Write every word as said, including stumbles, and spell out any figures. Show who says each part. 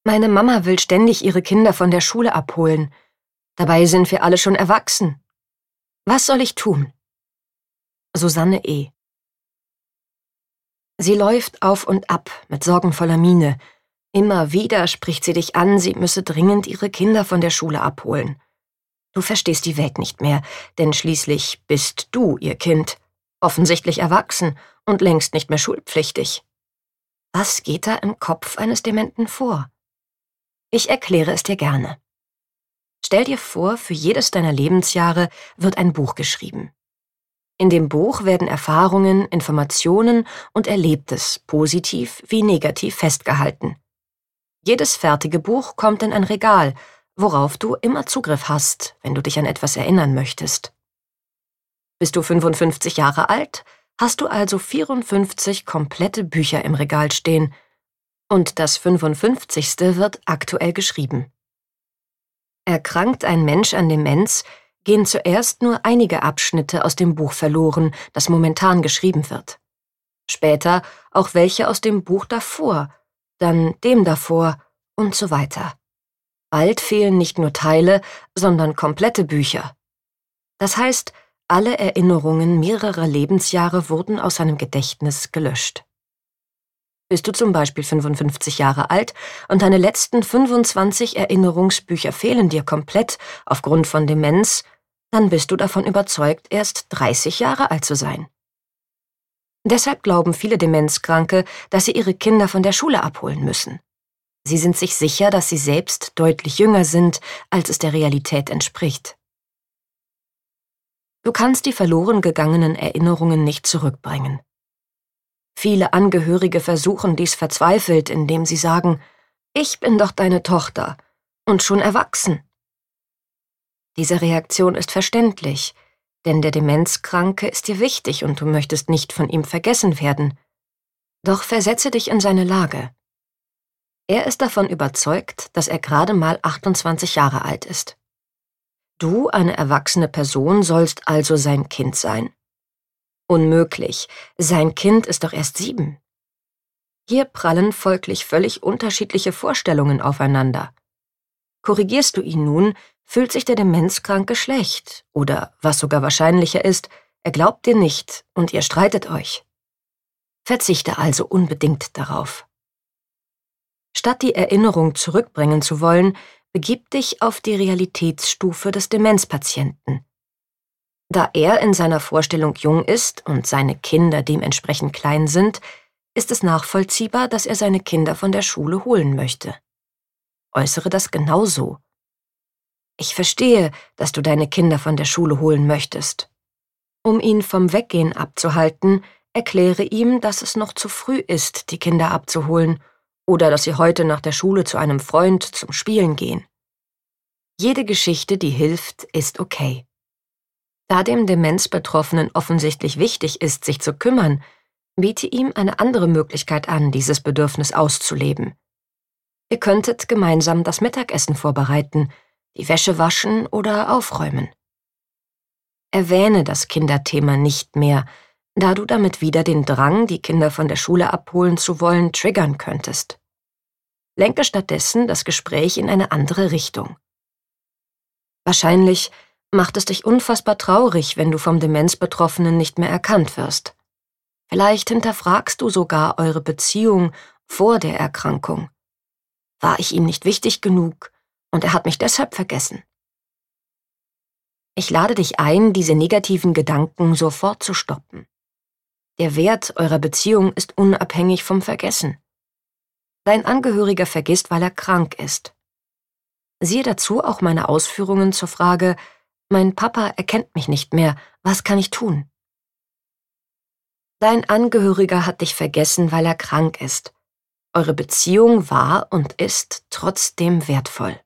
Speaker 1: Meine Mama will ständig ihre Kinder von der Schule abholen. Dabei sind wir alle schon erwachsen. Was soll ich tun? Susanne E. Sie läuft auf und ab mit sorgenvoller Miene. Immer wieder spricht sie dich an, sie müsse dringend ihre Kinder von der Schule abholen. Du verstehst die Welt nicht mehr, denn schließlich bist du ihr Kind, offensichtlich erwachsen und längst nicht mehr schulpflichtig. Was geht da im Kopf eines Dementen vor? Ich erkläre es dir gerne. Stell dir vor, für jedes deiner Lebensjahre wird ein Buch geschrieben. In dem Buch werden Erfahrungen, Informationen und Erlebtes positiv wie negativ festgehalten. Jedes fertige Buch kommt in ein Regal, worauf du immer Zugriff hast, wenn du dich an etwas erinnern möchtest. Bist du fünfundfünfzig Jahre alt, hast du also vierundfünfzig komplette Bücher im Regal stehen, und das fünfundfünfzigste wird aktuell geschrieben. Erkrankt ein Mensch an Demenz, gehen zuerst nur einige Abschnitte aus dem Buch verloren, das momentan geschrieben wird. Später auch welche aus dem Buch davor, dann dem davor und so weiter. Bald fehlen nicht nur Teile, sondern komplette Bücher. Das heißt, alle Erinnerungen mehrerer Lebensjahre wurden aus seinem Gedächtnis gelöscht. Bist du zum Beispiel fünfundfünfzig Jahre alt und deine letzten fünfundzwanzig Erinnerungsbücher fehlen dir komplett aufgrund von Demenz, dann bist du davon überzeugt, erst dreißig Jahre alt zu sein. Deshalb glauben viele Demenzkranke, dass sie ihre Kinder von der Schule abholen müssen. Sie sind sich sicher, dass sie selbst deutlich jünger sind, als es der Realität entspricht. Du kannst die verloren gegangenen Erinnerungen nicht zurückbringen. Viele Angehörige versuchen dies verzweifelt, indem sie sagen, ich bin doch deine Tochter und schon erwachsen. Diese Reaktion ist verständlich, denn der Demenzkranke ist dir wichtig und du möchtest nicht von ihm vergessen werden. Doch versetze dich in seine Lage. Er ist davon überzeugt, dass er gerade mal achtundzwanzig Jahre alt ist. Du, eine erwachsene Person, sollst also sein Kind sein. Unmöglich, sein Kind ist doch erst sieben. Hier prallen folglich völlig unterschiedliche Vorstellungen aufeinander. Korrigierst du ihn nun, fühlt sich der Demenzkranke schlecht oder, was sogar wahrscheinlicher ist, er glaubt dir nicht und ihr streitet euch. Verzichte also unbedingt darauf. Statt die Erinnerung zurückbringen zu wollen, begib dich auf die Realitätsstufe des Demenzpatienten. Da er in seiner Vorstellung jung ist und seine Kinder dementsprechend klein sind, ist es nachvollziehbar, dass er seine Kinder von der Schule holen möchte. Äußere das genauso. Ich verstehe, dass du deine Kinder von der Schule holen möchtest. Um ihn vom Weggehen abzuhalten, erkläre ihm, dass es noch zu früh ist, die Kinder abzuholen, oder dass sie heute nach der Schule zu einem Freund zum Spielen gehen. Jede Geschichte, die hilft, ist okay. Da dem Demenzbetroffenen offensichtlich wichtig ist, sich zu kümmern, biete ihm eine andere Möglichkeit an, dieses Bedürfnis auszuleben. Ihr könntet gemeinsam das Mittagessen vorbereiten, die Wäsche waschen oder aufräumen. Erwähne das Kinderthema nicht mehr, da du damit wieder den Drang, die Kinder von der Schule abholen zu wollen, triggern könntest. Lenke stattdessen das Gespräch in eine andere Richtung. Wahrscheinlich macht es dich unfassbar traurig, wenn du vom Demenzbetroffenen nicht mehr erkannt wirst. Vielleicht hinterfragst du sogar eure Beziehung vor der Erkrankung. War ich ihm nicht wichtig genug und er hat mich deshalb vergessen? Ich lade dich ein, diese negativen Gedanken sofort zu stoppen. Der Wert eurer Beziehung ist unabhängig vom Vergessen. Dein Angehöriger vergisst, weil er krank ist. Siehe dazu auch meine Ausführungen zur Frage, mein Papa erkennt mich nicht mehr, was kann ich tun? Dein Angehöriger hat dich vergessen, weil er krank ist. Eure Beziehung war und ist trotzdem wertvoll.